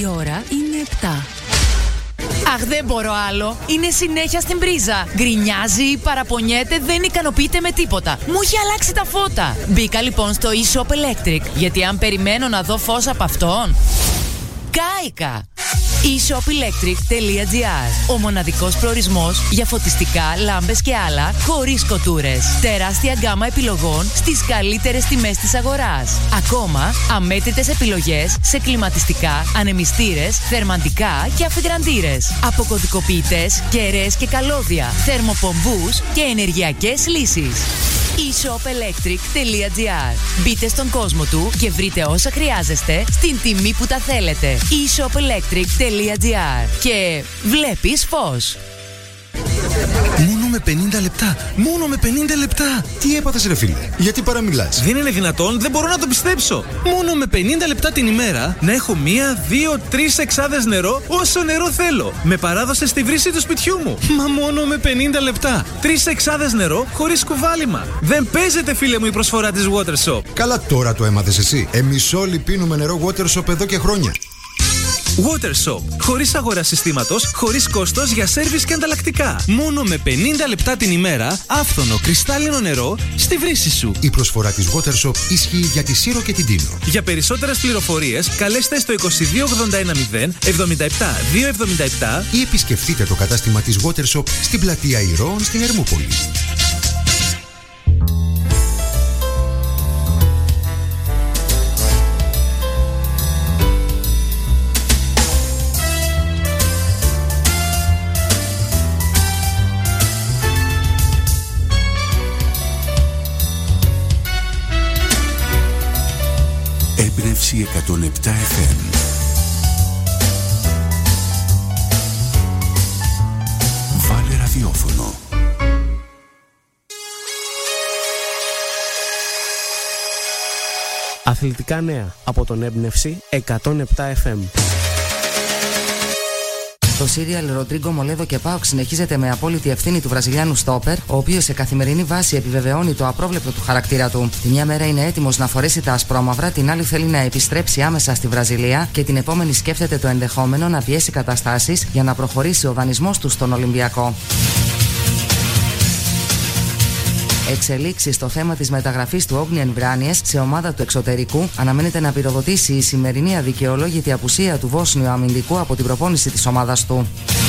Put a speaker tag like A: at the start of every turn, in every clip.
A: Η ώρα είναι 7.
B: Αχ, δεν μπορώ άλλο. Είναι συνέχεια στην πρίζα. Γκρινιάζει, παραπονιέται, δεν ικανοποιείται με τίποτα. Μου έχει αλλάξει τα φώτα. Μπήκα λοιπόν στο eShop Electric, γιατί αν περιμένω να δω φως από αυτόν, κάηκα. eShopElectric.gr. Ο μοναδικός προορισμός για φωτιστικά, λάμπες και άλλα, χωρίς κοτούρες. Τεράστια γκάμα επιλογών στις καλύτερες τιμές της αγοράς. Ακόμα, αμέτρητες επιλογές σε κλιματιστικά, ανεμιστήρες, θερμαντικά και αφιγραντήρες. Αποκωδικοποιητές, κεραίες και καλώδια, θερμοπομπούς και ενεργειακές λύσεις. eShopElectric.gr. Μπείτε στον κόσμο του και βρείτε όσα χρειάζεστε στην τιμή που τα θέλετε. eShopElectric.gr. Και βλέπεις φως.
C: Μόνο με 50 λεπτά. Μόνο με 50 λεπτά. Τι έπαθες ρε φίλε? Γιατί παραμιλάς?
D: Δεν είναι δυνατόν, δεν μπορώ να το πιστέψω. Μόνο με 50 λεπτά την ημέρα να έχω 1, 2, 3 εξάδες νερό όσο νερό θέλω. Με παράδοση στη βρύση του σπιτιού μου. Μα μόνο με 50 λεπτά. 3 εξάδες νερό χωρίς κουβάλιμα. Δεν παίζεται φίλε μου η προσφορά της Water Shop.
C: Καλά τώρα το έμαθες εσύ. Εμείς όλοι πίνουμε νερό Water Shop εδώ και χρόνια.
D: Water Shop. Χωρίς αγορά συστήματος, χωρίς κόστος για σέρβις και ανταλλακτικά. Μόνο με 50 λεπτά την ημέρα, άφθονο κρυστάλλινο νερό στη βρύση σου.
C: Η προσφορά της Water Shop ισχύει για τη Σύρο και την Τίνο.
D: Για περισσότερες πληροφορίες, καλέστε στο 2281 077 277
C: ή επισκεφτείτε το κατάστημα της Water Shop στην πλατεία Ηρώων στην Ερμούπολη.
E: Έμπνευση 107 FM. Βάλε ραδιόφωνο.
F: Αθλητικά νέα από τον Έμπνευση 107 FM.
G: Το σύριαλ Ροντρίγκο Μολέδο και Πάοκ συνεχίζεται με απόλυτη ευθύνη του Βραζιλιάνου στόπερ, ο οποίος σε καθημερινή βάση επιβεβαιώνει το απρόβλεπτο του χαρακτήρα του. Τη μια μέρα είναι έτοιμος να φορέσει τα ασπρόμαυρα, την άλλη θέλει να επιστρέψει άμεσα στη Βραζιλία και την επόμενη σκέφτεται το ενδεχόμενο να πιέσει καταστάσεις για να προχωρήσει ο δανεισμός του στον Ολυμπιακό. Εξελίξεις στο θέμα της μεταγραφής του Όγνιεν Βράνιες σε ομάδα του εξωτερικού αναμένεται να πυροδοτήσει η σημερινή αδικαιολόγητη απουσία του Βόσνιου αμυντικού από την προπόνηση της ομάδας του.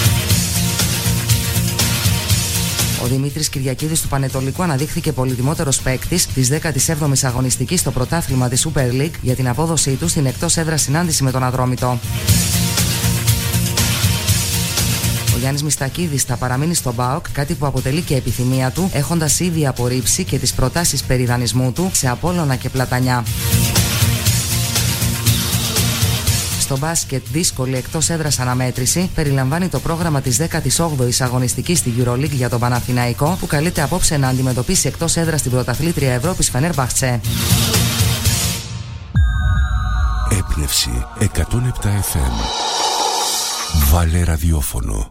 G: Ο Δημήτρης Κυριακίδης του Πανετολικού αναδείχθηκε πολυτιμότερος παίκτης της 17ης αγωνιστικής στο πρωτάθλημα της Super League για την απόδοσή του στην εκτός έδρας συνάντηση με τον Ατρόμητο. Ο Γιάννης Μιστακίδης θα παραμείνει στον ΠΑΟΚ, κάτι που αποτελεί και επιθυμία του, έχοντας ήδη απορρίψει και τις προτάσεις περί δανεισμού του σε Απόλλωνα και Πλατανιά. Στο μπάσκετ, δύσκολη εκτός έδρας αναμέτρηση περιλαμβάνει το πρόγραμμα της 18ης αγωνιστικής στη EuroLeague για τον Παναθηναϊκό, που καλείται απόψε να αντιμετωπίσει εκτός έδρας την πρωταθλήτρια Ευρώπης Φενέρμπαχτσε.
E: Έμπνευση 107 FM. Βάλε ραδιόφωνο.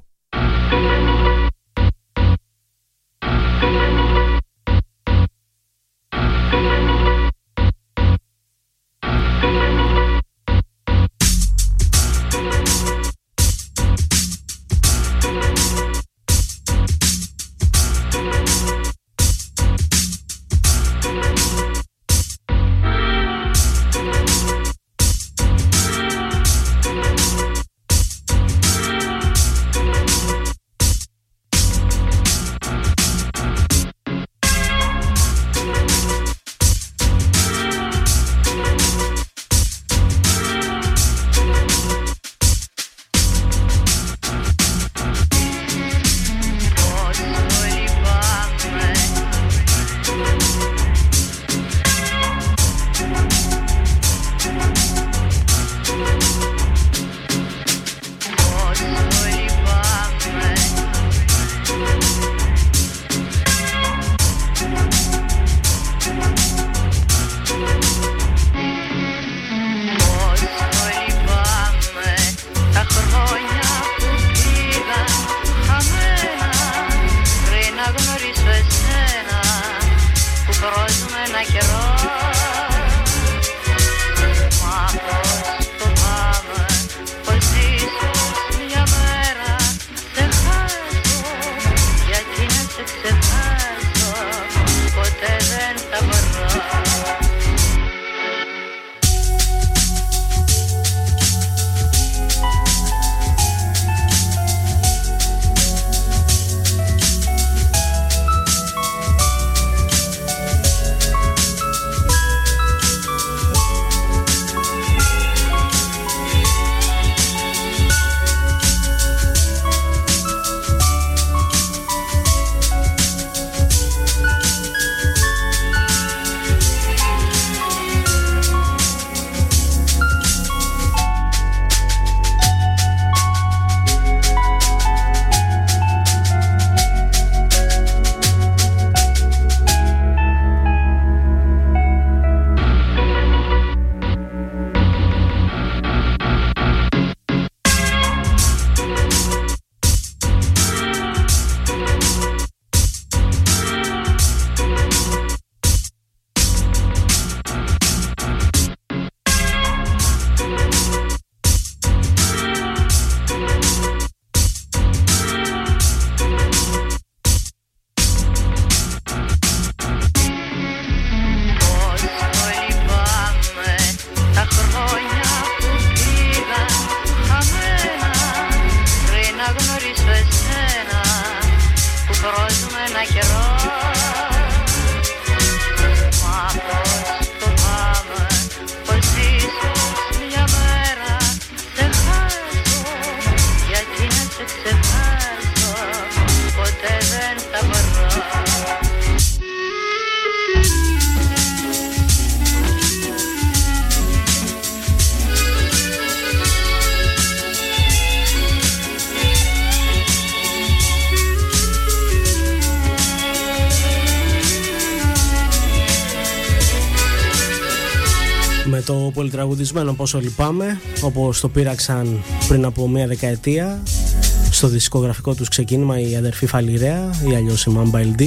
F: με το πολυτραγουδισμένο Πόσο λυπάμαι, όπως το πήραξαν πριν από μια δεκαετία στο δισκογραφικό τους ξεκίνημα η αδερφή Φαλιρέα ή αλλιώς η Mamba LD,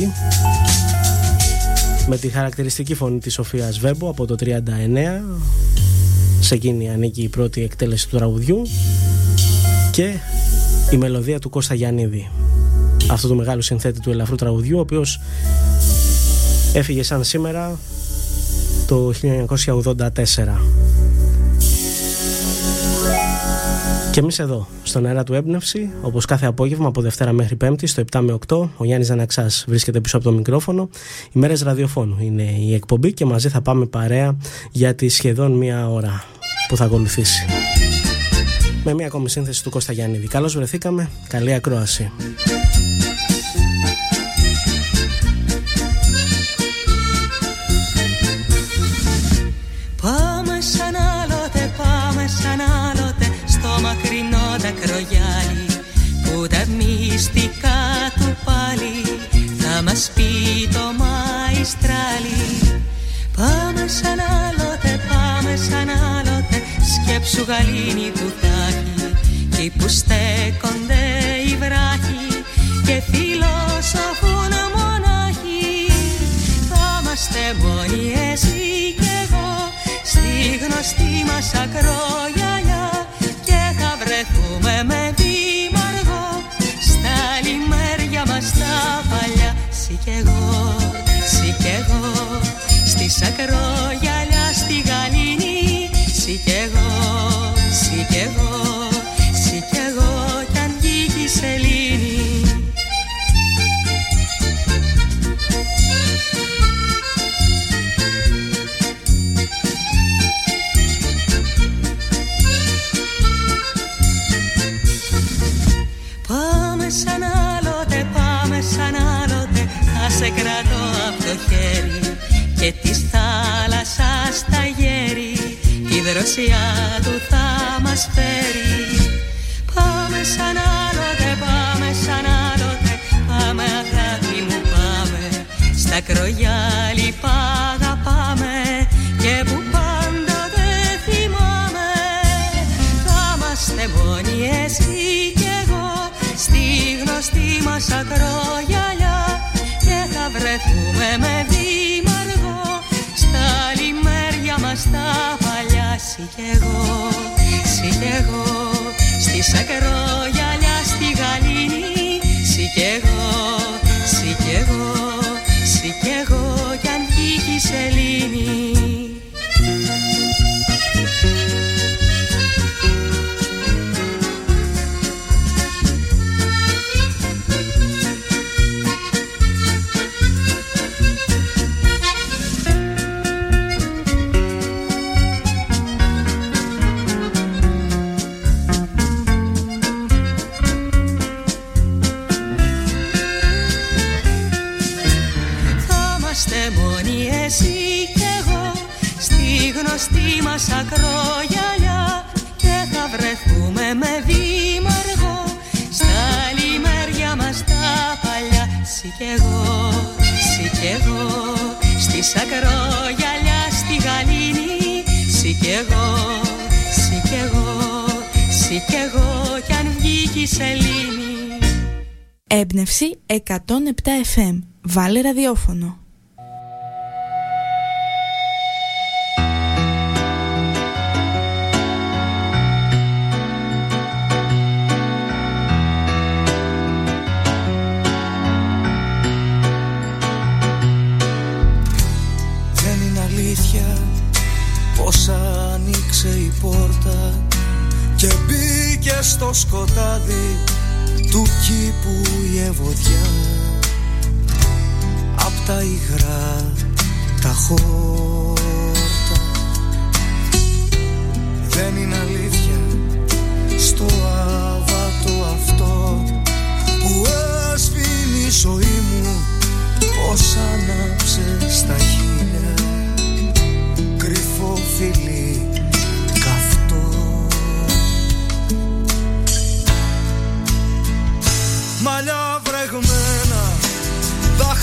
F: με τη χαρακτηριστική φωνή της Σοφίας Βέμπο από το 39. Σε εκείνη ανήκει η πρώτη εκτέλεση του τραγουδιού και η μελωδία του Κώστα Γιαννίδη, αυτού του μεγάλου συνθέτη του ελαφρού τραγουδιού, ο οποίος έφυγε σαν σήμερα το 1984. Και εμείς εδώ, στον αέρα του Έμπνευση, όπως κάθε απόγευμα από Δευτέρα μέχρι Πέμπτη, στο 7 με 8, ο Γιάννης Ζαναξάς βρίσκεται πίσω από το μικρόφωνο. Οι μέρες ραδιοφώνου είναι η εκπομπή και μαζί θα πάμε παρέα για τη σχεδόν μία ώρα που θα ακολουθήσει. Με μία ακόμη σύνθεση του Κώστα Γιαννίδη. Καλώς βρεθήκαμε, καλή ακρόαση.
A: Πάμε σαν άλλοτε, πάμε σαν άλλοτε, στο μακρινό δακρογιάλι, που τα μυστικά του πάλι θα μας πει το μαϊστράλι. Πάμε σαν άλλοτε, πάμε σαν άλλοτε, σκέψου γαλήνη του τάχη, εκεί που στέκονται οι βράχοι και φιλόσοφουν μονάχοι. Θα είμαστε μόνοι εσύ και εγώ στη γνωστή μας ακρογιαλιά και θα βρεθούμε με δήμαργο στα λιμέρια μας τα παλιά. Συ κι εγώ, συ κι εγώ, στις ακρογιαλιά στη γαλήνη. Συ κι εγώ, συ κι εγώ, συ κι εγώ κι αν βγήκε η σελήνη. Πάμε σαν άλλοτε, πάμε σαν άλλοτε, θα σε κρατώ από το χέρι και της θάλασσας τα γέρι τη δροσιά του θα μας φέρει. Πάμε σαν άλλοτε, πάμε σαν άλλοτε, πάμε αγάπη μου πάμε, στα κρογιάλι παγαπάμε και που πάντα δεν θυμάμαι. Θα είμαστε μόνοι εσύ κι εγώ στη γνωστή μας ακρογιαλιά και θα βρεθούμε με δήμαργο στα λιμέρια μας τα παλιά. Συ κι εγώ, συ κι εγώ, στις ακρογιαλιά στη γαλήνη. Συ κι εγώ, συ κι εγώ, συ κι εγώ κι αν βγήκε η σελήνη. Γνωστή μας ακρογιαλιά και θα βρεθούμε με δήμαργο στα λιμέρια μας τα παλιά. Συ κι εγώ, συ κι εγώ, στις ακρογιαλιά στη γαλήνη. Συ κι εγώ, συ κι εγώ, συ κι εγώ κι αν βγήκε η σελήνη.
H: Έμπνευση 107 FM. Βάλε ραδιόφωνο.
I: Πως άνοιξε η πόρτα και μπήκε στο σκοτάδι του κήπου η ευωδιά. Απ' τα υγρά τα χόρτα. Δεν είναι αλήθεια στο άβατο αυτό που έσβηνε η ζωή μου, πως άναψε στα χείλια κρυφό φιλί καυτό. Μαλλιά βρεγμένα,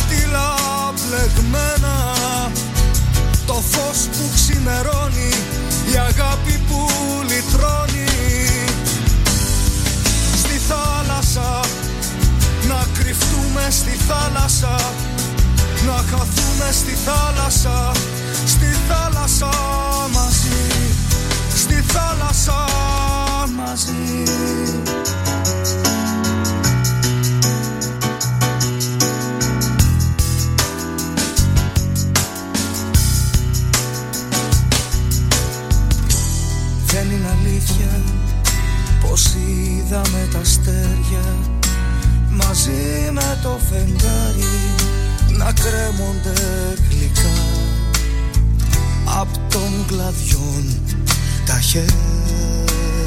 I: δάχτυλα μπλεγμένα, το φως που ξημερώνει θάλασσα, στη θάλασσα μαζί, στη θάλασσα μαζί. Δεν είναι αλήθεια πως είδαμε τα αστέρια μαζί με το φεγγάρι να κρέμονται γλυκά απ' των κλαδιών τα χέρια.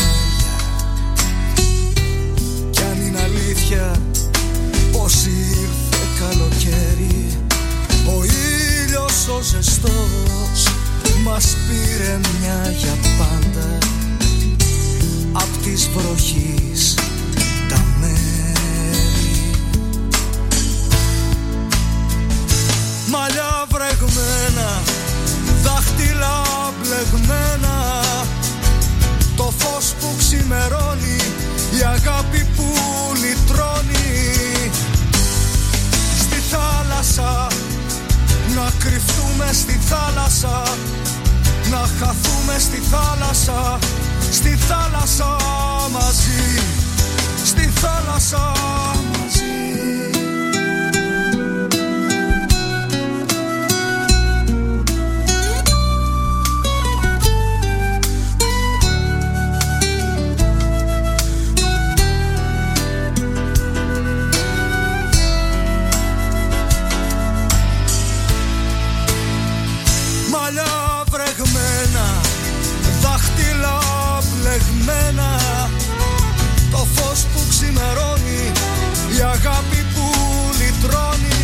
I: Κι αν είναι αλήθεια πως ήρθε καλοκαίρι, ο ήλιος ο ζεστός μας πήρε μια για πάντα απ' της βροχής τα μέρη. Μαλλιά βρεγμένα, δάχτυλα μπλεγμένα, το φως που ξημερώνει, η αγάπη που λυτρώνει. Στη θάλασσα, να κρυφτούμε στη θάλασσα, να χαθούμε στη θάλασσα, στη θάλασσα μαζί, στη θάλασσα μαζί. Μαλλιά βρεγμένα, δάχτυλα μπλεγμένα, το φως που ξημερώνει, η αγάπη που λυτρώνει.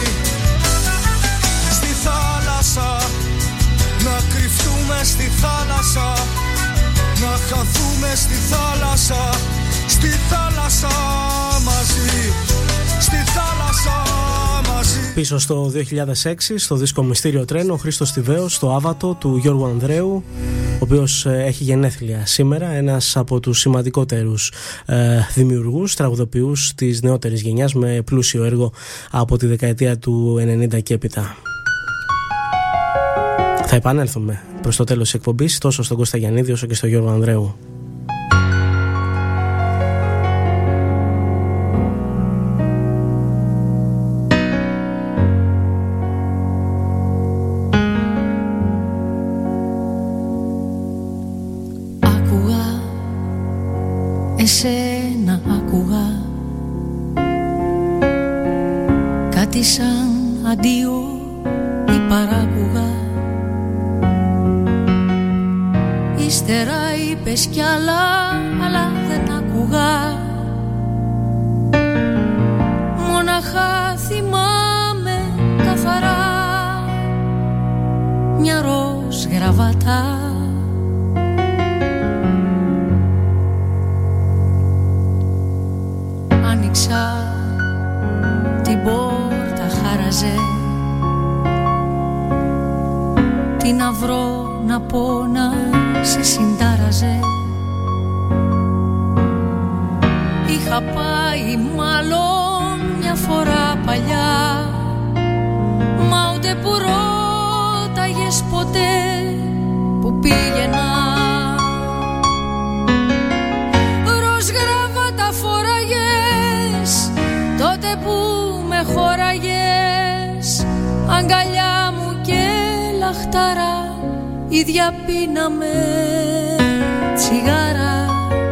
I: Στη θάλασσα, να κρυφτούμε στη θάλασσα, να χαθούμε στη θάλασσα, στη θάλασσα μαζί, στη θάλασσα μαζί.
F: Πίσω στο 2006, στο δίσκο Μυστήριο Τρένο, ο Χρήστος Τιβαίος, το Άβατο του Γιώργου Ανδρέου, ο οποίος έχει γενέθλια σήμερα, ένας από τους σημαντικότερους δημιουργούς, τραγουδοποιούς της νεότερης γενιάς, με πλούσιο έργο από τη δεκαετία του 90 και έπειτα. Θα επανέλθουμε προς το τέλος της εκπομπής, τόσο στον Κώστα Γιαννίδη όσο και στον Γιώργο Ανδρέου.
J: Εσένα άκουγα κάτι σαν αντίο ή παράκουγα. Ύστερα είπες κι άλλα, αλλά δεν άκουγα. Μοναχά θυμάμαι καθαρά μια ροζ γραβατά. Άνοιξα την πόρτα, χάραζε. Τι να βρω να πω να σε συντάραζε. Είχα πάει μάλλον μια φορά παλιά, μα ούτε που ρώταγες ποτέ που πήγαινα. Ροζ γραβάτα φοράγες τότε που με χώραγες, αγκαλιά μου και λαχτάρα, ίδια πίναμε τσιγάρα.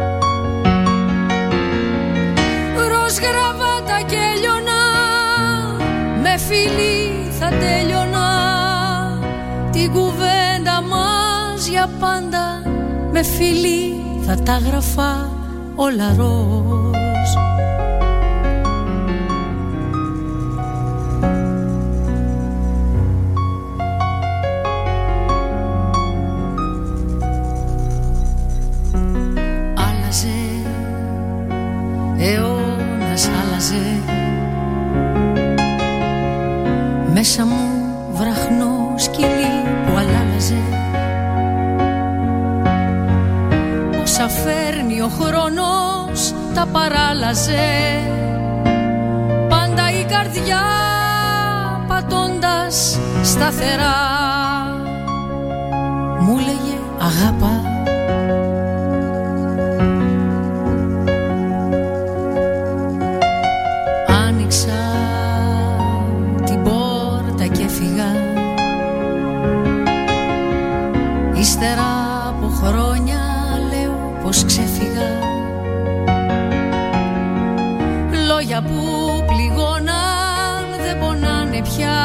J: Ροζ γραβάτα και λιώνα, με φιλί θα τέλειωνα την κουβέντα μας για πάντα. Με φιλί θα τα γραφά όλα ροζ. Αιώνας άλλαζε, μέσα μου βραχνό σκυλί που αλλάζε. Όσα φέρνει ο χρόνος τα παράλαζε, πάντα η καρδιά πατώντας σταθερά. Μου λέγε αγάπα, άνοιξα την πόρτα και έφυγα. Ύστερα από χρόνια λέω πως ξέφυγα. Λόγια που πληγώναν δεν πονάνε πια.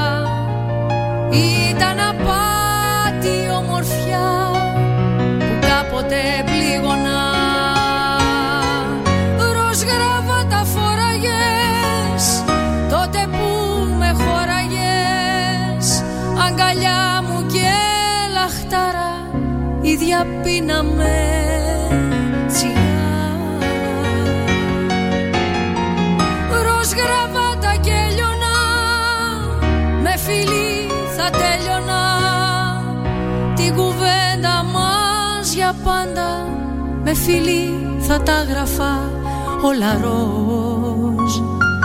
J: Ήταν απάτη ομορφιά που κάποτε πλήγωνα. Ροζ γραβάτα φοράγες τότε που με χώραγες. Αγκαλιά μου και λαχτάρα ίδια πίναμε τσιγάρα. Ροζ γραβάτα και λιώνα, με φιλί θα τέλειωνα. Την κουβέντα μας για πάντα με φιλί θα τα γραφά όλα ροζ.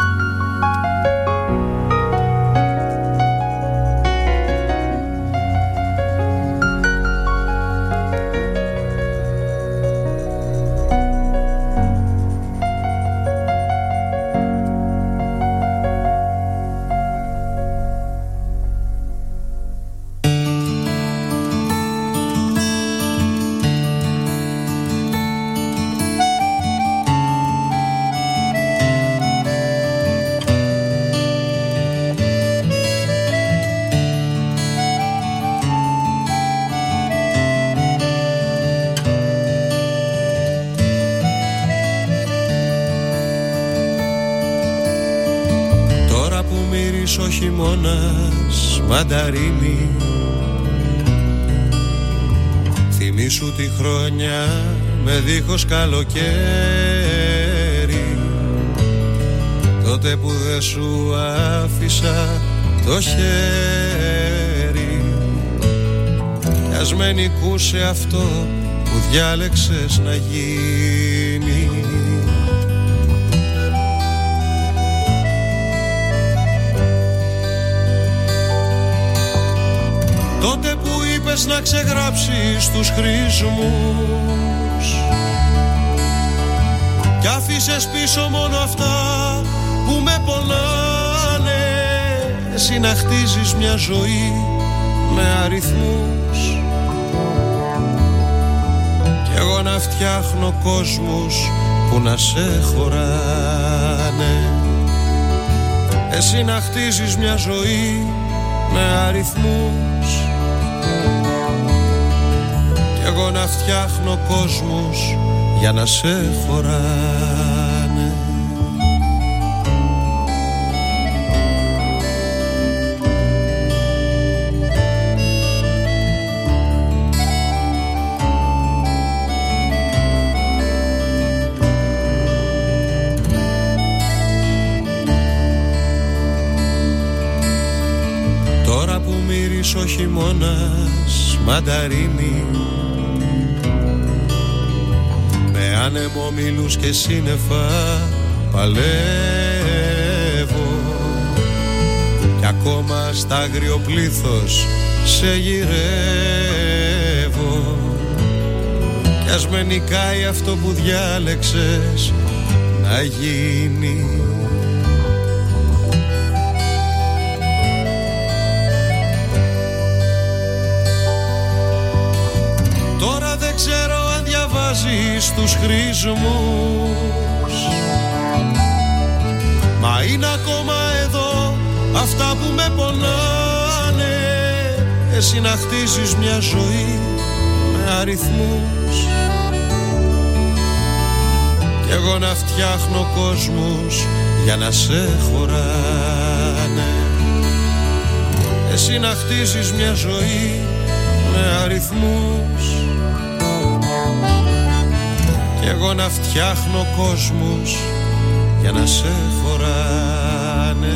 K: ο χειμώνας μανταρίνι. Θυμήσου τη χρόνια με δίχως καλοκαίρι, τότε που δεν σου άφησα το χέρι. Κι ας με νικούσε αυτό που διάλεξες να γίνει. Τότε που είπες να ξεγράψεις τους χρήσμους κι άφησες πίσω μόνο αυτά που με πονάνε, εσύ να χτίζεις μια ζωή με αριθμούς κι εγώ να φτιάχνω κόσμους που να σε χωράνε. Εσύ να χτίζεις μια ζωή με αριθμούς κι εγώ να φτιάχνω κόσμους για να σε χωράνε. Τώρα που μυρίσω χειμώνας μανταρίνι, με άνεμο μήλους και σύννεφα παλεύω κι ακόμα στα άγριο πλήθος σε γυρεύω κι ας με νικάει αυτό που διάλεξες να γίνει. Τώρα δεν ξέρω αν διαβάζεις τους χρήσμους, μα είναι ακόμα εδώ αυτά που με πονάνε. Εσύ να χτίζεις μια ζωή με αριθμούς κι εγώ να φτιάχνω κόσμους για να σε χωράνε. Εσύ να χτίζεις μια ζωή με αριθμούς κι εγώ να φτιάχνω κόσμους για να σε χωράνε.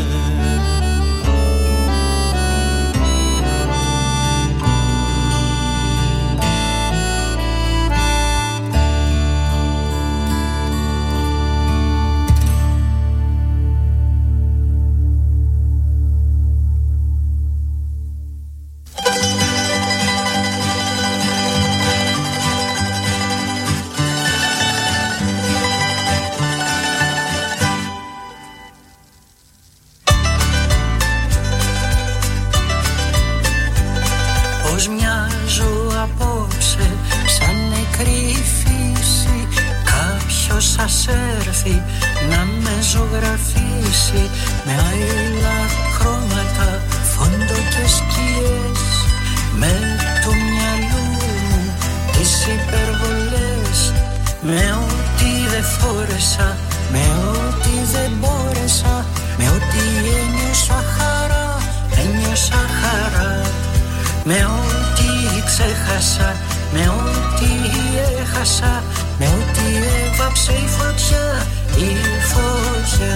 L: απόψε σαν νεκρή φύση. Κάποιος ας έρθει να με ζωγραφίσει με άειλα χρώματα, φόντο και σκιές. Με του μυαλού μου τις υπερβολές, με ό,τι δεν φόρεσα, με ό,τι δεν μπόρεσα, με ό,τι ένιωσα χαρά, ένιωσα χαρά. Με ό,τι ξέχασα, με ό,τι έχασα, με ό,τι έβαψε η φωτιά, η φωτιά.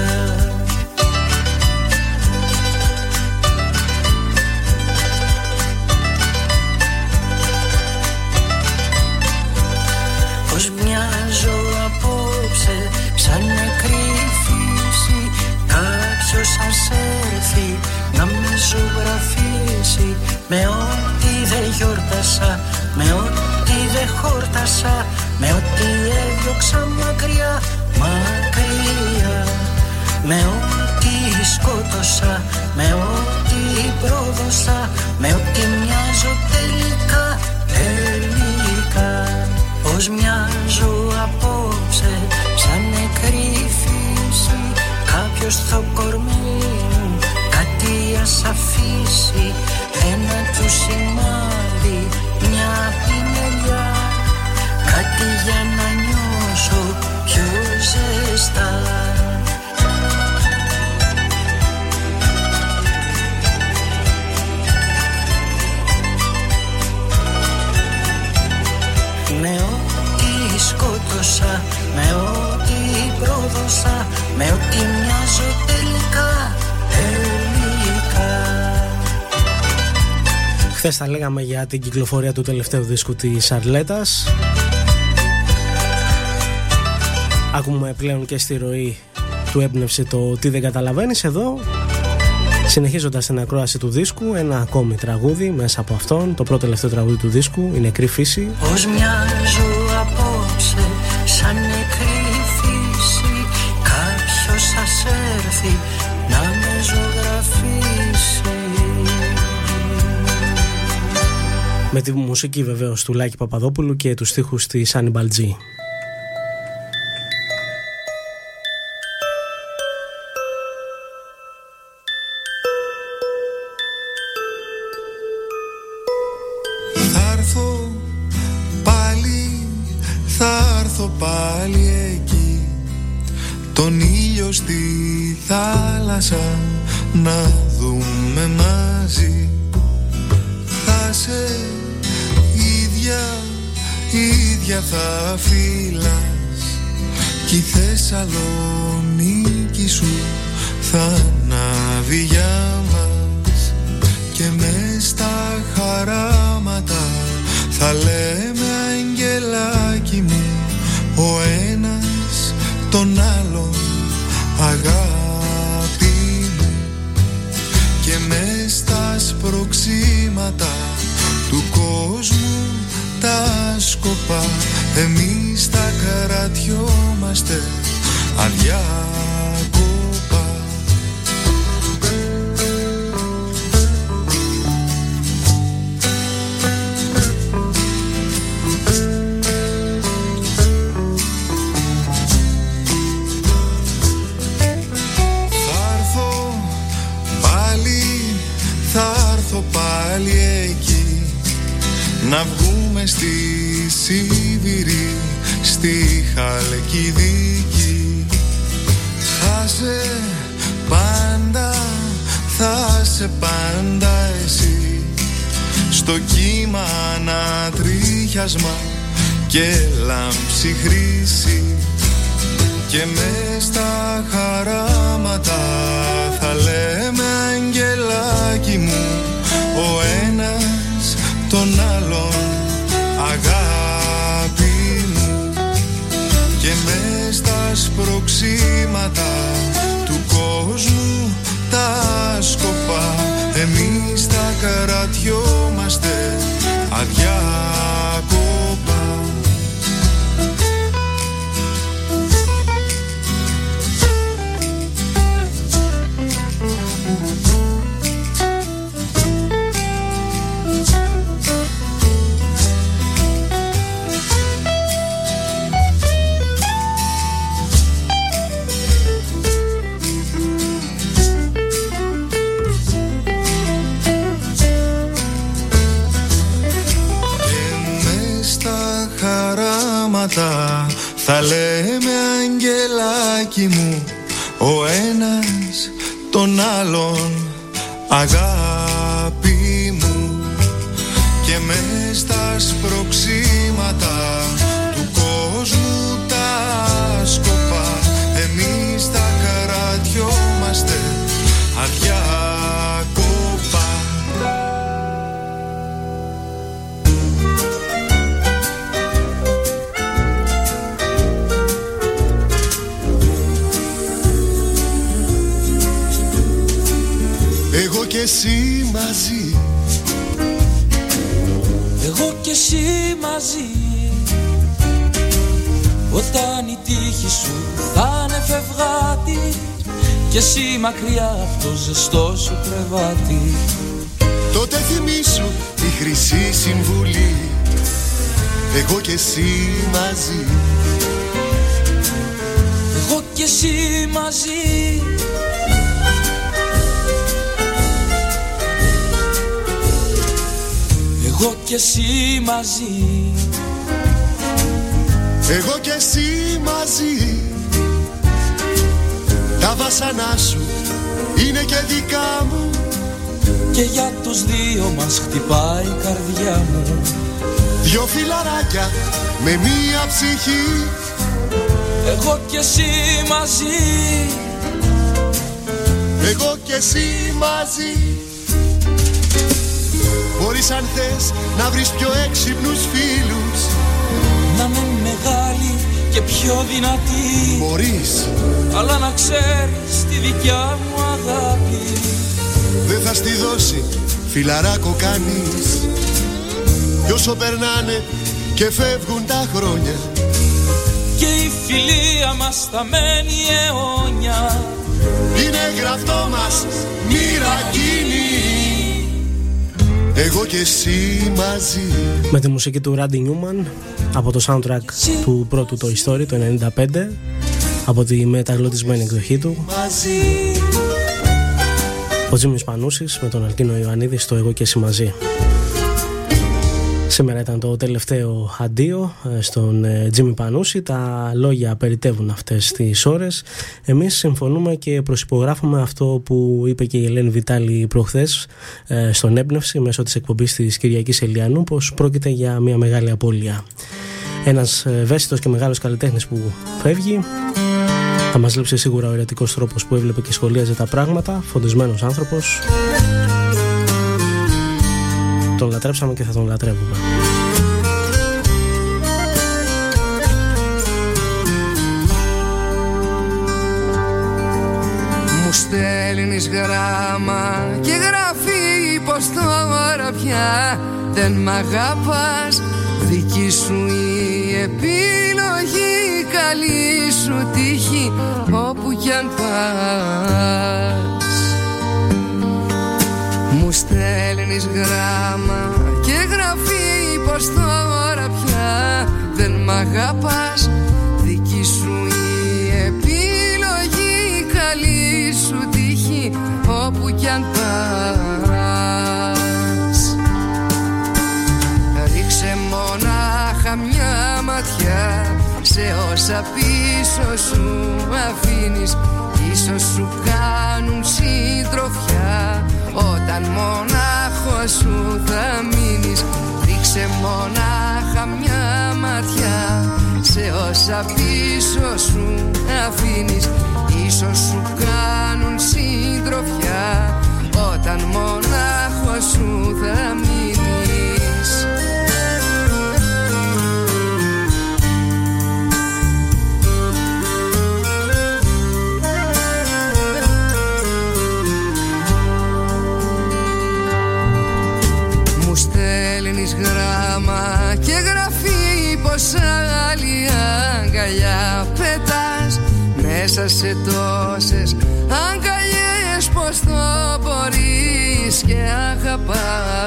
L: Πως μοιάζω απόψε σαν νεκρή φύση. Κάποιος ας έρθει να με ζωγραφίσει με ό,τι δεν γιόρτασα, με ό,τι δεν χόρτασα, με ό,τι έδιωξα μακριά, μακριά. Με ό,τι σκότωσα, με ό,τι πρόδωσα, με ό,τι μοιάζω τελικά, τελικά. Πως μοιάζω απόψε σαν νεκρή φύση. Κάποιος στο κορμί μου κάτι ας αφήσει, ένα του σημάδι, μια πινελιά, κάτι για να νιώσω πιο ζεστά. Με ό,τι σκότωσα, με ό,τι πρόδωσα, με ό,τι μοιάζω τελικά, τελικά.
F: Χθες τα λέγαμε για την κυκλοφορία του τελευταίου δίσκου της Αρλέτας. Ακούμε πλέον και στη ροή του έμπνευσε το «Τι δεν καταλαβαίνεις». Εδώ, συνεχίζοντας την ακρόαση του δίσκου, ένα ακόμη τραγούδι μέσα από αυτόν. Το πρώτο τελευταίο τραγούδι του δίσκου, η Νεκρή Φύση.
L: Πως μοιάζω απόψε σαν νεκρή φύση. Κάποιος ας έρθει να με ζωγραφίσει.
F: Με τη μουσική βεβαίως του Λάκη Παπαδόπουλου και τους στίχους της Άννη Μπαλτζή.
I: Στη θάλασσα να δούμε μαζί. Θα σε ίδια θα φύλας κι η Θεσσαλονίκη σου θα ανάβει για μας. Και μες στα χαράματα θα λέμε αγγελάκι μου ο ένας τον άλλον αγάπη μου. Και μες στα σπροξήματα του κόσμου τα σκοπά εμείς τα κρατιόμαστε αδιάκοπα. Πάλι εκεί να βγούμε στη Σιβηρή, στη Χαλκιδική. Θα σε πάντα εσύ, στο κύμα ανατρίχιασμα και λάμψη χρήση. Και μες στα χαράματα θα λέμε αγγελάκι μου ο ένας τον άλλον αγάπη μου. Και μες στα σπροξήματα του κόσμου τα σκοπά εμείς τα κρατιόμαστε αδιάκοπα. Θα λέμε αγγελάκι μου ο ένας τον άλλον αγάπη μου, και μες στα σπροξήματα του κόσμου τα σκοπά εμείς τα κρατιόμαστε αδιάκοπα. Εγώ και εσύ μαζί,
M: εγώ και εσύ μαζί, όταν η τύχη σου θα είναι φευγάτη και εσύ μακριά από το ζεστό σου κρεβάτι,
I: τότε θυμήσου τη χρυσή συμβουλή. Εγώ και εσύ μαζί,
M: εγώ και εσύ μαζί, εγώ και εσύ μαζί,
I: εγώ και εσύ μαζί. Τα βάσανά σου είναι και δικά μου,
M: και για τους δύο μας χτυπάει η καρδιά μου.
I: Δυο φιλαράκια με μία ψυχή,
M: εγώ και εσύ μαζί,
I: εγώ και εσύ μαζί. Μπορείς αν θες να βρεις πιο έξυπνους φίλους,
M: να είμαι μεγάλη και πιο δυνατή.
I: Μπορείς,
M: αλλά να ξέρεις τη δικιά μου αγάπη
I: δεν θα στη δώσει φιλαράκο κανείς. Κι όσο περνάνε και φεύγουν τα χρόνια,
M: και η φιλία μας θα μένει αιώνια,
I: είναι γραφτό μας μοίρα κοινή. Εγώ και εσύ μαζί.
F: Με τη μουσική του Randy Newman από το soundtrack του πρώτου Toy Story το 1995, από τη μεταγλωτισμένη εκδοχή του. Ο Τζίμις Πανούσης με τον Αλκίνο Ιωαννίδη στο Εγώ και εσύ μαζί. Σήμερα ήταν το τελευταίο αντίο στον Τζίμι Πανούση. Τα λόγια περιτεύουν αυτές τις ώρες. Εμείς συμφωνούμε και προσυπογράφουμε αυτό που είπε και η Ελένη Βιτάλη προχθές στον Έμπνευση μέσω της εκπομπής της Κυριακής Ελιανού, πως πρόκειται για μια μεγάλη απώλεια. Ένας ευαίσθητος και μεγάλος καλλιτέχνης που φεύγει. Θα μας λείψει σίγουρα ο αιρετικός τρόπος που έβλεπε και σχολίαζε τα πράγματα. Φωτισμένος άνθρωπος. Τον λατρέψαμε και θα τον λατρεύουμε.
N: Μου στέλνεις γράμμα και γράφει πως τώρα πια δεν μ' αγαπάς. Δική σου η επιλογή, καλή σου τύχη όπου κι αν πας. Μου στέλνεις γράμμα και γράφει πως τώρα πια δεν μ' αγαπάς. Δική σου η επιλογή, καλή σου τύχη όπου κι αν πας. Ρίξε μονάχα μια ματιά σε όσα πίσω σου αφήνεις, ίσως σου κάνουν συντροφιά όταν μονάχος σου θα μείνεις. Ρίξε μονάχα μια ματιά σε όσα πίσω σου αφήνεις, ίσως σου κάνουν συντροφιά όταν μονάχος σου θα μείνεις. Γράμμα και γραφεί πως άλλη αγκαλιά πετάς μέσα σε τόσες αγκαλιές, πως το μπορείς και αγαπάς.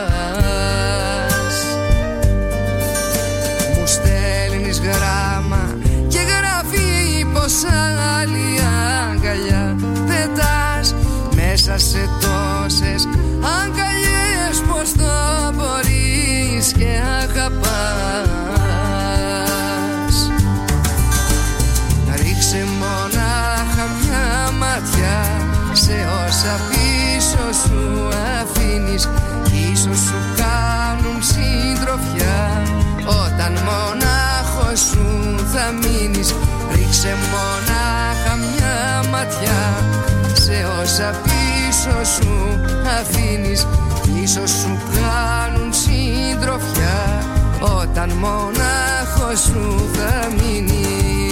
N: Μου στέλνεις γράμμα και γραφεί πως άλλη αγκαλιά πετάς μέσα σε τόσες αγκαλιές, πως το μπορείς και αγαπάς. όσα πίσω σου αφήνεις, πίσω σου κάνουν συντροφιά όταν μονάχος σου θα μείνεις.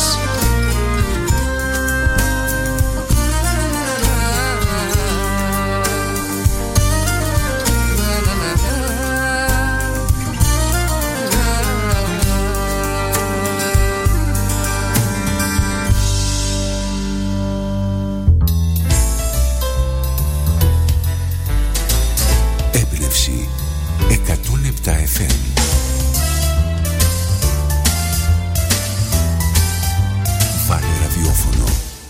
E: Έμπνευση 107 FM. Βάλε ραδιόφωνο.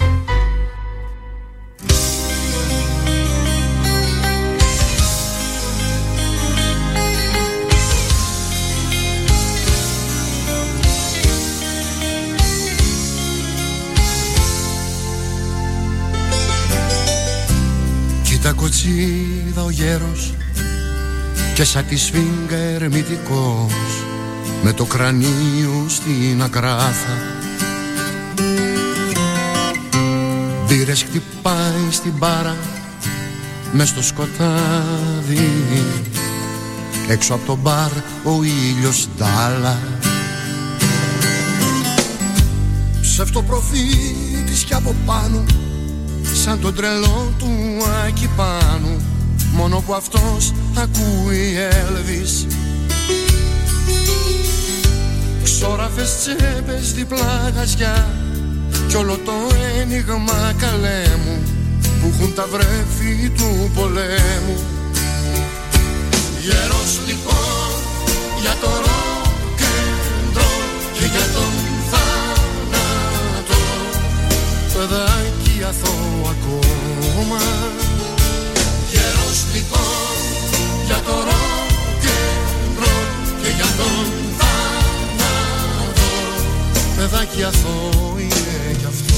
I: Κοίτα κοτσίδα ο γέρος και σαν τη σφίγγα ερμητικός, με το κρανίο στην ακράθα. Μπύρες χτυπάει στην μπάρα μες στο σκοτάδι, έξω από το μπαρ ο ήλιος ντάλα. Ψεύτο προφίλ της κι από πάνω, σαν τον τρελό του Ακιπάνου, μόνο που αυτός ακούει Έλβις. Ξόραφες τσέπες διπλά γαζιά κι όλο το ένιγμα καλέ μου που έχουν τα βρέφη του πολέμου. Γέρος λοιπόν για το ροκ and roll και για τον θάνατο, παιδάκι αθώο ακόμα. Γέρος λοιπόν για το ροκ and roll και για τον θάνατο, παιδάκι αθώο είναι κι αυτό.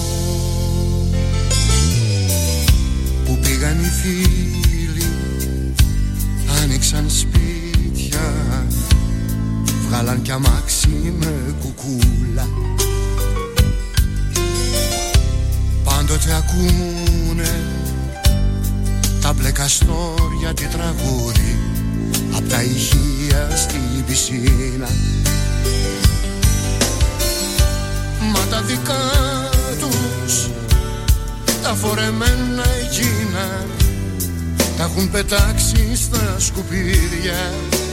I: Που πήγαν οι φίλοι, άνοιξαν σπίτια, βγάλαν κι αμάξι με κουκούλα. Πάντοτε ακούνε τα μπλε καστόρια τη τραγούδι απ' τα ηχεία στην πισίνα. Μα τα δικά τους τα φορεμένα εκείνα τα έχουν πετάξει στα σκουπίδια.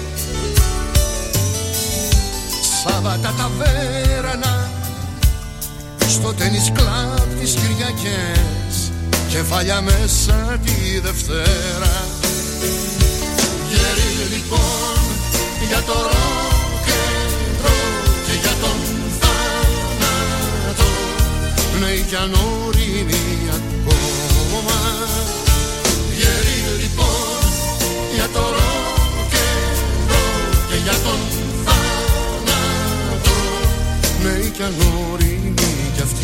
I: Σάββατα ταβέρνα, στο τένις κλαμπ τις Κυριακές, κεφάλια μέσα τη Δευτέρα. Γέρι λοιπόν για το ροκ and roll και για τον θάνατο, νέοι κι ανώριμοι ακόμα. Γέρι λοιπόν για το ροκ and roll και για τον θάνατο, νέοι κι ανώριμοι κι αυτοί.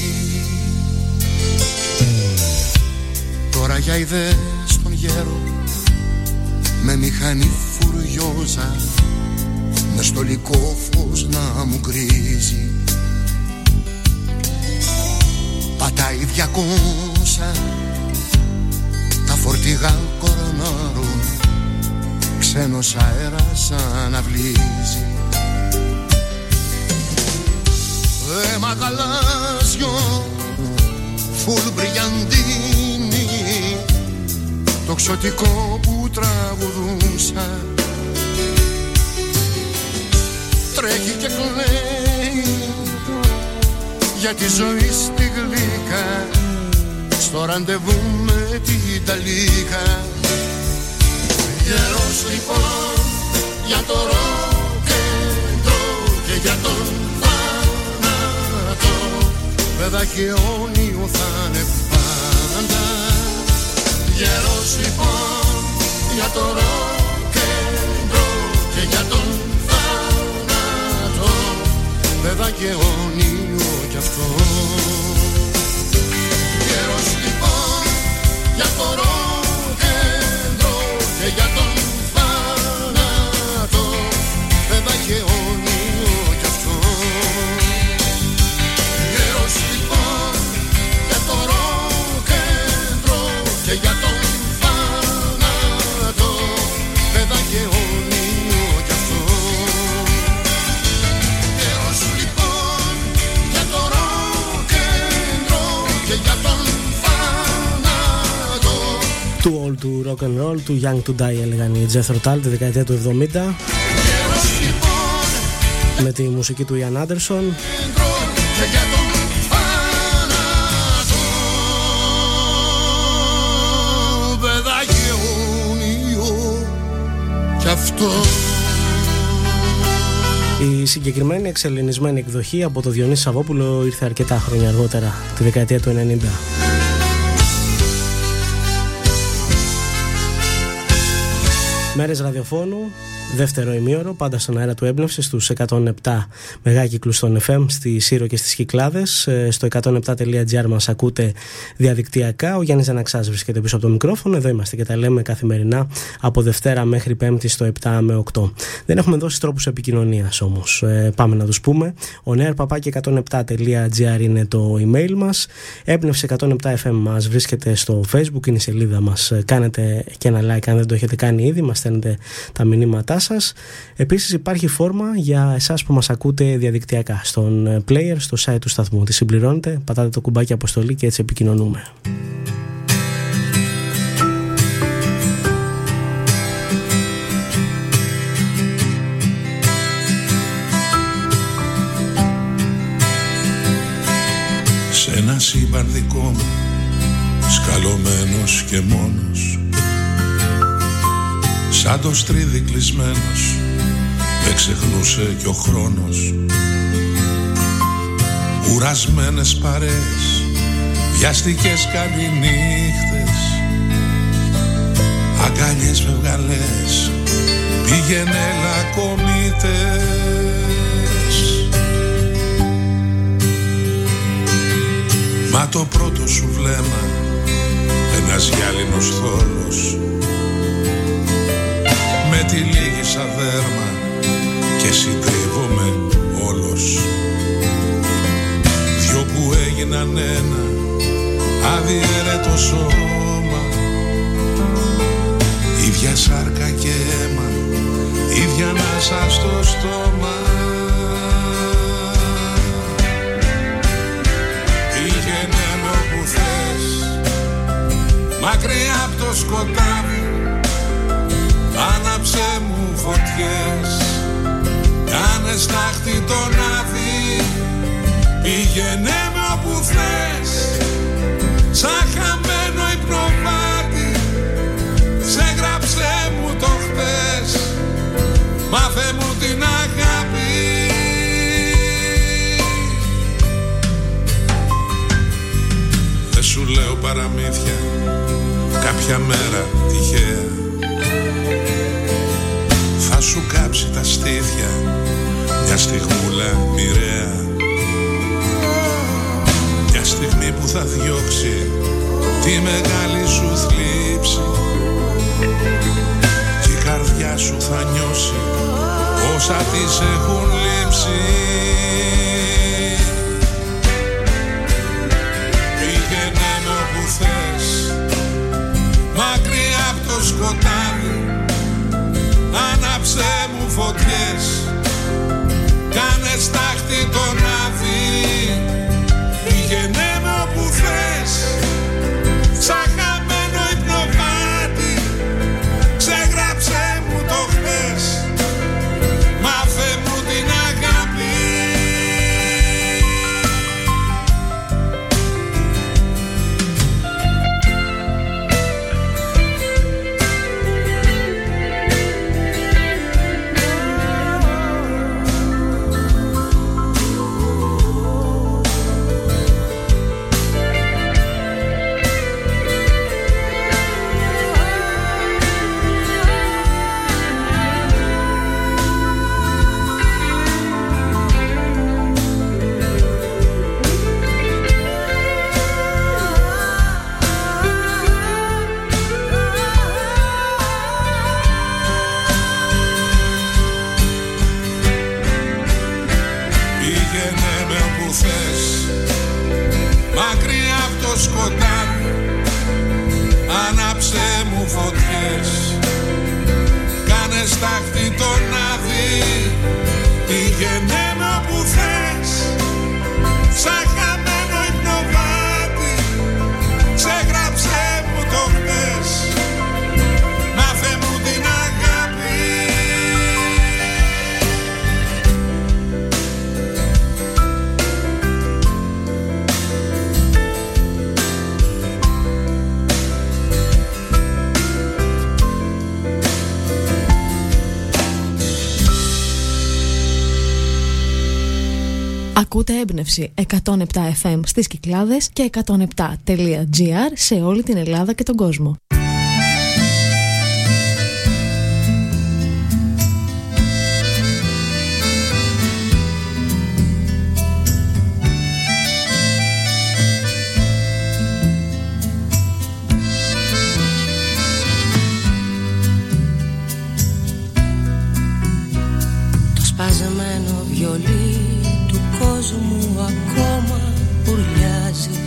I: Τώρα για ιδέες στον γέρο με μηχανή φουριόζα, με στολικό φως να μου κρίζει. Πατάει 200, τα φορτηγά κορονάρουν, ξένος αέρας αναβλύζει. Αίμα γαλάζιο, φουλ μπριγιαντίνι, το ξωτικό που τραγουδούσα. Τρέχει και κλαίει για τη ζωή στη γλύκα, στο ραντεβού με την Ταλίκα. Γέρος λοιπόν για το ροκ and roll και για τον θάνατο, παιδάκι αιώνιο θα είναι πάντα. Γέρος λοιπόν για το ροκ and roll και για τον θάνατο, παιδάκι αιώνιο κι αυτό. Γέρος λοιπόν για το ροκ and roll και για τον θάνατο, παιδάκι αιώνιο κι αυτό. Γέρος λοιπόν για το ροκ and αιώνιο κι αυτό. Καιρός σου λοιπόν για το rock and roll και για τον θάνατο.
F: Too old to rock and roll, too young to die, έλεγαν οι Jethro Tull τη δεκαετία του 70 με τη μουσική του Ian Anderson. Η συγκεκριμένη εξελληνισμένη εκδοχή από το Διονύση Σαββόπουλο ήρθε αρκετά χρόνια αργότερα, τη δεκαετία του 90. Μέρες ραδιοφώνου, δεύτερο ημίωρο, πάντα στον αέρα του Έμπνευση, στους 107 μεγάκυκλους στον FM, στη Σύρο και στις Κυκλάδες. Στο 107.gr μας ακούτε διαδικτυακά. Ο Γιάννης Ζαναξάς βρίσκεται πίσω από το μικρόφωνο. Εδώ είμαστε και τα λέμε καθημερινά από Δευτέρα μέχρι Πέμπτη στο 7 με 8. Δεν έχουμε δώσει τρόπους επικοινωνίας όμως. Πάμε να τους πούμε. Ο nearpapaki107.gr είναι το email μας. Έμπνευση 107 FM μας βρίσκεται στο Facebook, είναι η σελίδα μας. Κάνετε και ένα like αν δεν το έχετε κάνει ήδη. Μας στέλνετε τα μηνύματά σας. Επίσης υπάρχει φόρμα για εσάς που μας ακούτε διαδικτυακά στον player, στο site του σταθμού. Τη συμπληρώνετε, πατάτε το κουμπάκι αποστολή και έτσι επικοινωνούμε.
O: Σε ένα σύμπαν δικό μου, σκαλωμένος και μόνος, σαν το στρίδι κλεισμένος, με ξεχνούσε κι ο χρόνος. Κουρασμένες παρέες, βιαστικές καληνύχτες, αγκάλιες φευγαλές, πήγαινε λακκομίτες. Μα το πρώτο σου βλέμμα, ένας γυάλινος θόλος, με τη λίγη σαν δέρμα και συντρίβομαι όλος. Δυο που έγιναν ένα αδιαιρέτο σώμα, ίδια σάρκα και αίμα, ίδια ανάσα στο στόμα. Πήγαινε με όπου θες, μακριά απ' το σκοτάδι, άναψε μου φωτιές, κάνε στάχτη τον άδει. Πήγαινε με όπου θες, σαν χαμένο υπνοβάτι, ξέγραψε μου το χτες, μάθε μου την αγάπη. Δεν σου λέω παραμύθια, κάποια μέρα τυχαία θα σου κάψει τα στήθια μια στιγμούλα μοιραία. Μια στιγμή που θα διώξει τη μεγάλη σου θλίψη και η καρδιά σου θα νιώσει όσα της έχουν λείψει. Πήγαινε με όπου θες, μακριά απ' το σκοτάδι, άναψε μου φωτιές, κάνε στάχτη τον άδει. Πήγαινε με όπου θες, σαν χαμένο υπνοβάτι, ξέγραψε μου το χθες, μάθε μου την αγάπη. στάχτη τον άδει. Πήγαινε με όπου θες, σαν χαμένο υπνοβάτη. Ξέγραψε μου το χτες, μάθε μου την αγάπη.
P: Ακούτε Έμπνευση 107 FM στις Κυκλάδες και 107.gr σε όλη την Ελλάδα και τον κόσμο.
L: Το σπαζεμένο βιολί του κόσμου ακόμα ουρλιάζει.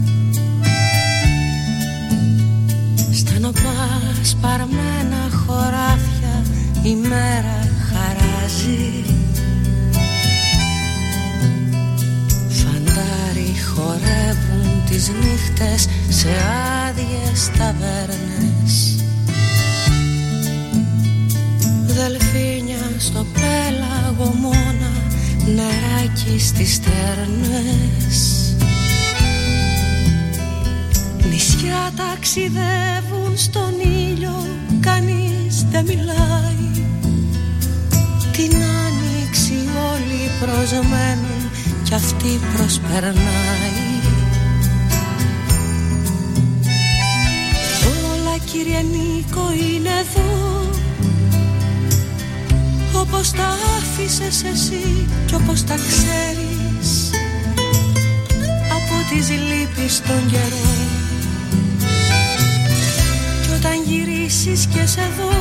L: Στενοπά σπαρμένα χωράφια η μέρα χαράζει. Φαντάροι χορεύουν τις νύχτες σε άδειες ταβέρνες. Δελφίνια στο πέλαγο μόνα, νεράκι στις στέρνες. Νησιά ταξιδεύουν στον ήλιο, κανείς δεν μιλάει. Την άνοιξη όλοι προσμένουν κι αυτή προσπερνάει. Όλα κύριε Νίκο είναι εδώ, όπως τα άφησες εσύ κι όπως τα ξέρεις, από τις λύπεις των καιρών. Κι όταν γυρίσεις και σε δω,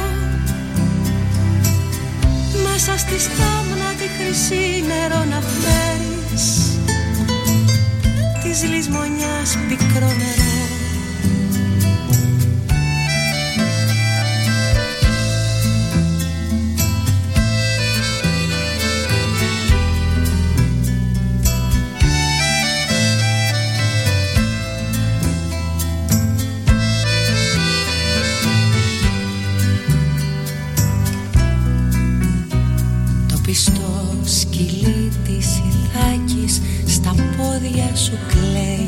L: μέσα στη στάμνα τη χρυσή νερό να φέρεις, της λησμονιάς πικρό νερό. Στο σκυλί της Ιθάκης στα πόδια σου κλαίει.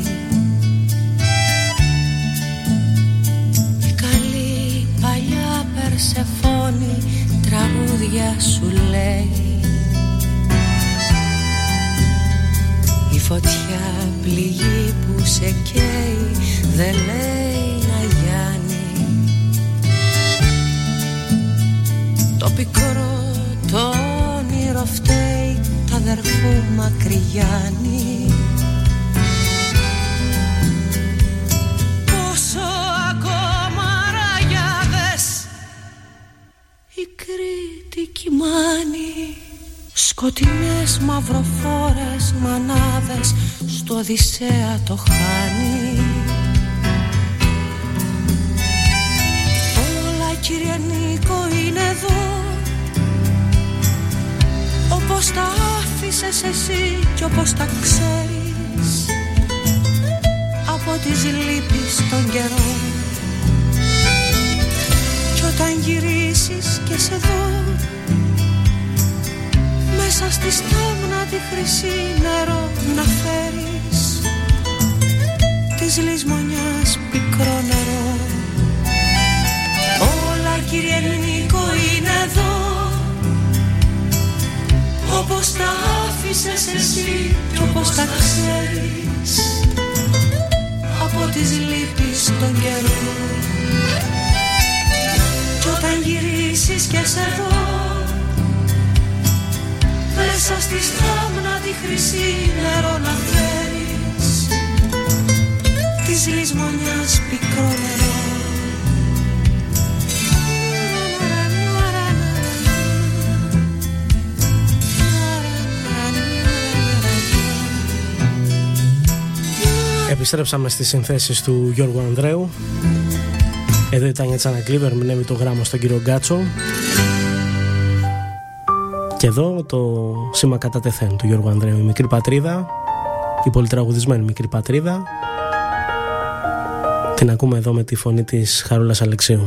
L: Η καλή παλιά Περσεφόνη τραγούδια σου λέει. Η φωτιά πληγή που σε καίει δεν λέει να γιάνει. Το πικρό το φταίει τ' αδερφού Μακρυγιάννη. Πόσο ακόμα ραγιάδες η Κρήτη κοιμάνει. Σκοτεινές μαυροφόρες μανάδες στο Οδυσσέα το χάνει. Όλα κύριε Νίκο είναι εδώ, όπως τα άφησες εσύ κι όπως τα ξέρεις, από τις λύπεις των καιρών. Κι όταν γυρίσεις και σε δω, μέσα στη στάμνα τη χρυσή νερό να φέρεις, της λησμονιάς πικρό νερό. Όλα κύριε Νίκο είναι εδώ, όπως τα άφησες εσύ κι όπως τα ξέρεις, από τις λύπεις των καιρών. Κι όταν γυρίσεις και σε δω, μέσα στη στάμνα τη χρυσή νερό να φέρεις, της λησμονιάς πικρό νερό.
F: Επιστρέψαμε στις συνθέσεις του Γιώργου Ανδρέου. Εδώ ήταν η Τσάνα Κλίβερ, ερμηνεύει το γράμμα στον κύριο Γκάτσο. Και εδώ το σήμα κατά τεθέν του Γιώργου Ανδρέου, η μικρή πατρίδα, η πολυτραγουδισμένη μικρή πατρίδα. Την ακούμε εδώ με τη φωνή της Χαρούλας Αλεξίου.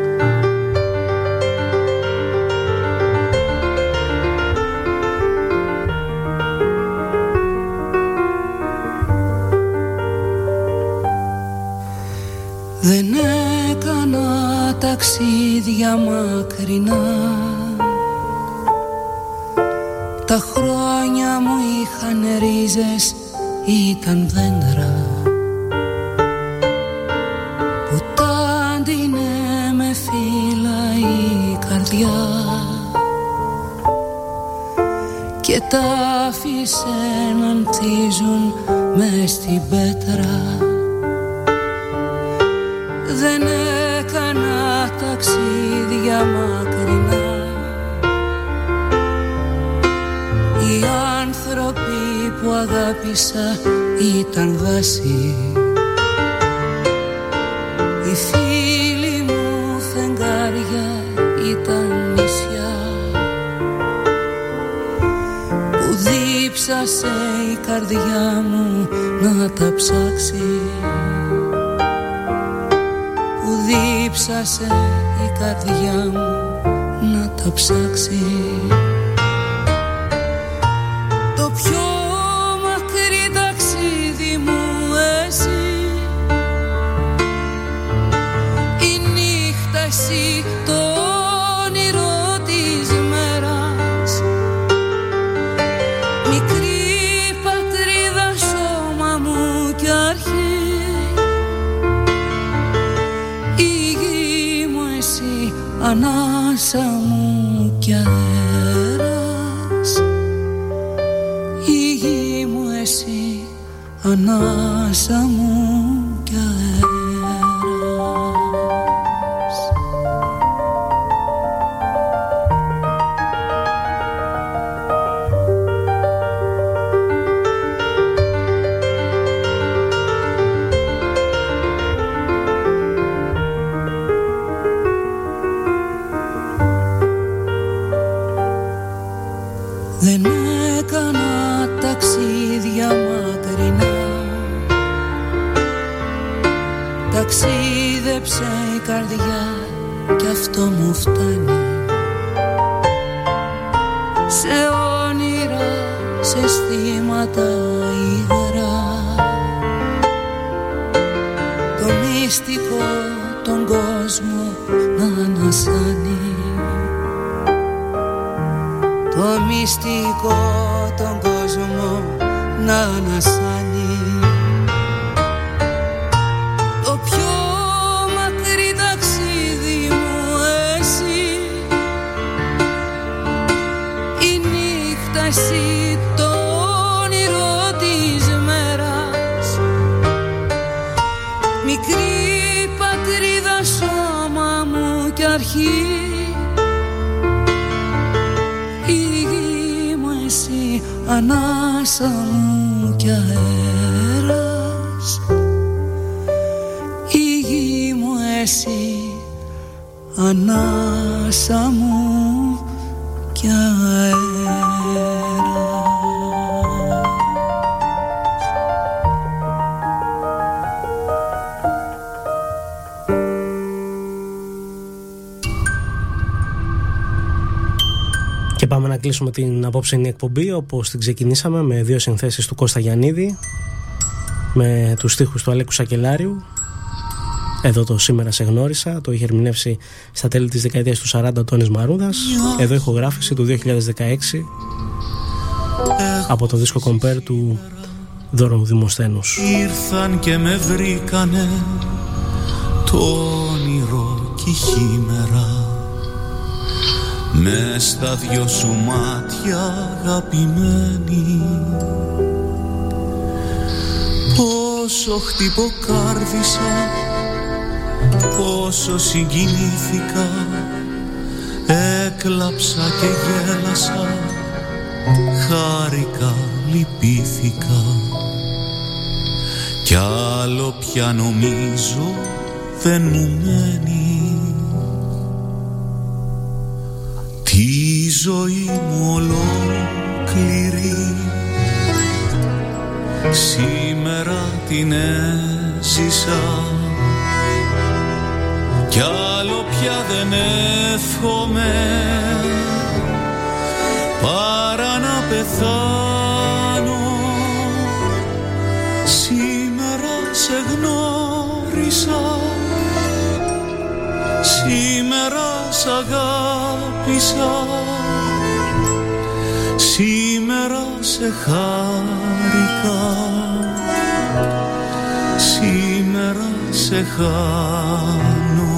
J: Δεν έκανα ταξίδια μακρινά, τα χρόνια μου είχαν ρίζες, ήταν δέντρα που τάντινε με φύλλα η καρδιά και τα άφησε να ανθίζουν μες στην πέτρα. Δεν έκανα ταξίδια μακρινά, οι άνθρωποι που αγάπησα ήταν δάση, οι φίλοι μου φεγγάρια ήταν νησιά που δίψασε η καρδιά μου να τα ψάξει, που δίψασε η καρδιά μου να τα ψάξει. Το πιο μακρύ ταξίδι μου εσύ, η νύχτα εσύ, το όνειρο της μέρας, μικρή πατρίδα, σώμα μου κι αρχή, η γη μου εσύ, ανάσα μου κι αέρας, η γη μου εσύ, ανάσα μου κι αέρας. Δεν έκανα ταξίδια μακρινά, ταξίδεψε η καρδιά κι αυτό μου φτάνει, σε όνειρα, σε αισθήματα υγρά, το μυστικό τον κόσμο να ανασάνει, το μυστικό τον κόσμο να ανασάνει. Το πιο μακρύ ταξίδι μου εσύ, η νύχτα εσύ, το όνειρο της μέρας, μικρή πατρίδα, σώμα μου κι αρχή, ανάσα μου κι αέρας, η γη μου εσύ, ανάσα μου κι αέρας.
F: Και πάμε να κλείσουμε την απόψινή εκπομπή όπως την ξεκινήσαμε, με δύο συνθέσεις του Κώστα Γιαννίδη, με τους στίχους του Αλέκου Σακελάριου. Εδώ το «Σήμερα σε γνώρισα» το είχε ερμηνεύσει στα τέλη της δεκαετίας του 40 ο Τόνης Μαρούδας. Εδώ ηχογράφηση του 2016 από το δίσκο Compare του Δώρου Δημοσθένους.
Q: Ήρθαν και με βρήκανε το όνειρο κι η χήμερα, μες στα δυο σου μάτια αγαπημένη, πόσο χτυποκάρδισα, πόσο συγκινήθηκα, έκλαψα και γέλασα, χάρηκα, λυπήθηκα, κι άλλο πια νομίζω δεν μου μένει. Τη ζωή μου ολόκληρη σήμερα την έζησα κι άλλο πια δεν εύχομαι παρά να πεθάνω. Σήμερα σε γνώρισα, σήμερα σ' αγάπησα, σήμερα σε χάρηκα, σήμερα σε χάνω.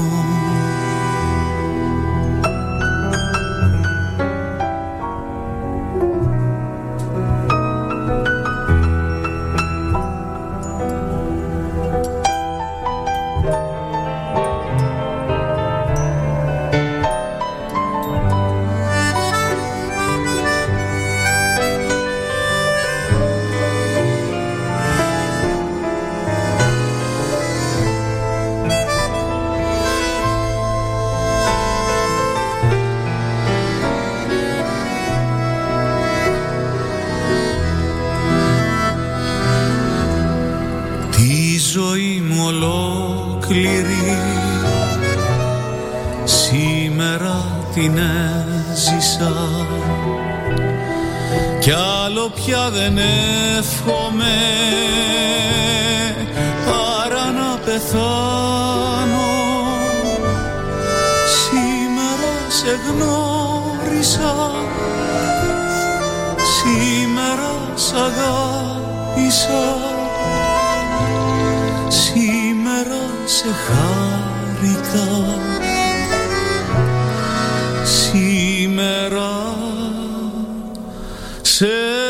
Q: Ζωή μου ολόκληρη σήμερα την έζησα κι άλλο πια δεν εύχομαι παρά να πεθάνω. Σήμερα σε γνώρισα, σήμερα σ' αγάπησα, σήμερα σε χάρηκα, σήμερα σε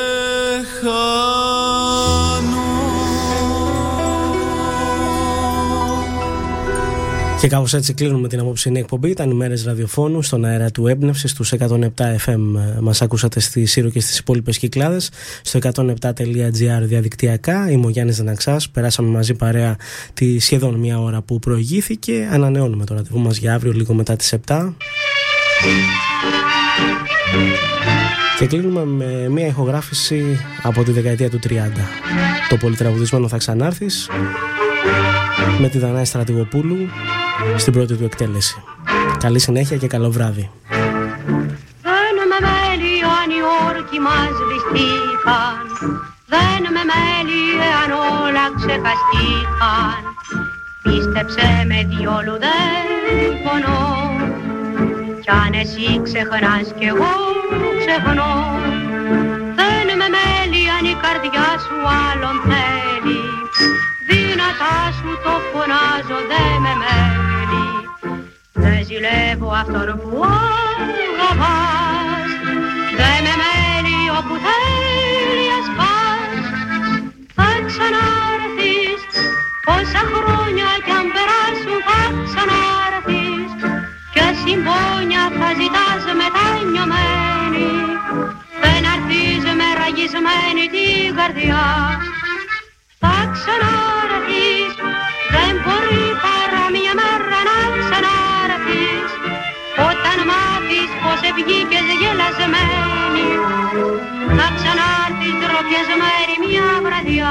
Q: χάνω.
F: Και κάπως έτσι κλείνουμε την απόψινή εκπομπή. Ήταν οι μέρες ραδιοφώνου στον αέρα του Έμπνευσης στους 107 FM. Μας ακούσατε στη Σύρο και στις υπόλοιπες Κυκλάδες, στο 107.gr διαδικτυακά. Είμαι ο Γιάννης Δαναξάς. Περάσαμε μαζί παρέα τη σχεδόν μία ώρα που προηγήθηκε. Ανανεώνουμε το ραντεβού μας για αύριο λίγο μετά τις 7. Και κλείνουμε με μία ηχογράφηση από τη δεκαετία του 30. Το πολυτραγουδισμένο «Θα ξανάρθεις» με τη Δανάη Στρατηγοπούλου στην πρώτη του εκτέλεση. Καλή συνέχεια και καλό βράδυ.
R: Δεν με μέλει αν οι όρκοι μας ληστήκαν, δεν με μέλει αν όλα ξεχαστήκαν. Πίστεψε με διόλου δεν πονώ, κι αν εσύ ξεχνάς κι εγώ ξεχνώ. Δεν με μέλει αν η καρδιά σου άλλον θέλει, δυνατά σου το φωνάζω δεν με μέλει. Δεν ζηλεύω αυτόν που αγαπάς, δεν με μέλει όπου θέλει ας πας. Θα ξανάρθεις, πόσα χρόνια κι αν περάσουν θα ξανάρθεις, και συμπόνια θα ζητάς μετανιωμένη. Δεν αρθείς με ραγισμένη την καρδιά. Θα ξανάρθεις, δεν μπορεί παρά μια μέρα να ξανάρθεις, όταν μάθεις πως βγήκες γελασμένη. Θα ξανάρθεις ντροπιασμένη μια βραδιά.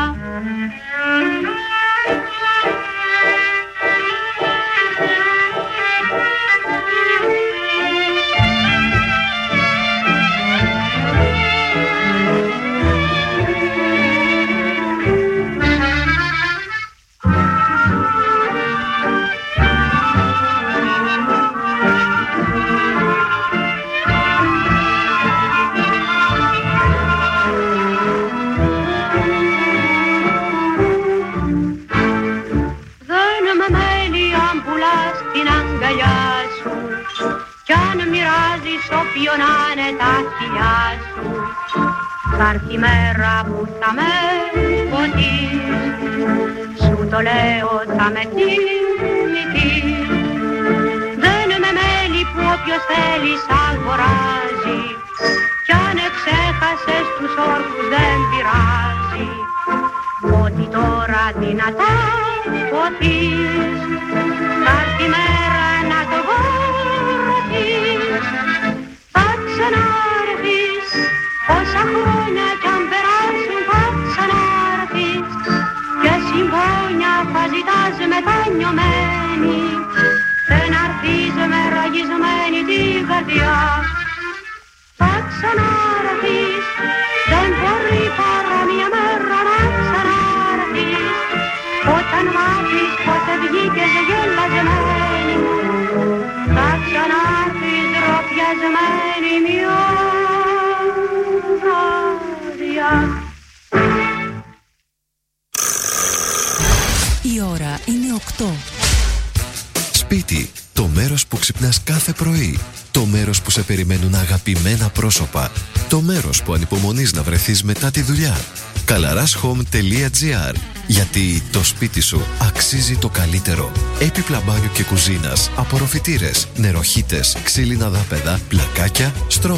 R: Όποιον άνε τα χιλιά σου, θα έρθει η μέρα που θα με φωτείς. Σου το λέω θα με θυμηθείς. Δεν με μέλει που όποιος θέλει σ' αγοράζει, κι αν εξέχασες τους όρκους δεν πειράζει. Ότι τώρα δυνατά φωτείς, θα έρθει η μέρα να το βρωθείς. Θα λιωμένη, εναρθείς με ραγισμένη τη καρδιά. Θα ξανάρθεις, δεν μπορεί παρά μια μέρα να ξανάρθεις, όταν μάθεις πως βγήκες γελασμένη μου. Θα ξανάρθεις ντροπιασμένη μια βράδια.
B: Η ώρα είναι 8.
S: Σπίτι, το μέρος που ξυπνάς κάθε πρωί. Το μέρος που σε περιμένουν αγαπημένα πρόσωπα. Το μέρος που ανυπομονείς να βρεθείς μετά τη δουλειά. Kalarashome.gr. Γιατί το σπίτι σου αξίζει το καλύτερο. Έπιπλα μπάνιου και κουζίνας, απορροφητήρες, νεροχύτες, ξύλινα δάπεδα, πλακάκια,